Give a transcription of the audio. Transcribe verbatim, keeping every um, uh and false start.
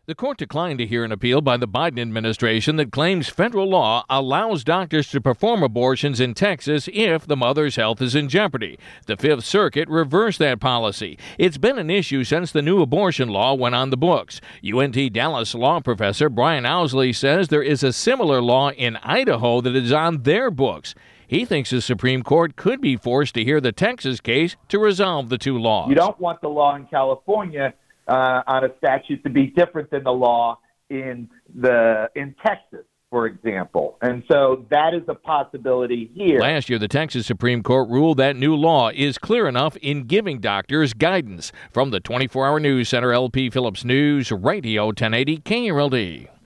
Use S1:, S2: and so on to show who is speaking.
S1: The court declined to hear an appeal by the Biden administration that claims federal law allows doctors to perform abortions in Texas if the mother's health is in jeopardy. The Fifth Circuit reversed that policy. It's been an issue since the new abortion law went on the books. U N T Dallas law professor Brian Owsley says there is a similar law in Idaho that is on their books. He thinks the Supreme Court could be forced to hear the Texas case to resolve the two laws.
S2: You don't want the law in California Uh, on a statute to be different than the law in the in Texas, for example. And so that is a possibility here.
S1: Last year, the Texas Supreme Court ruled that new law is clear enough in giving doctors guidance. From the twenty-four hour News Center, L P Phillips News, Radio ten eighty K R L D.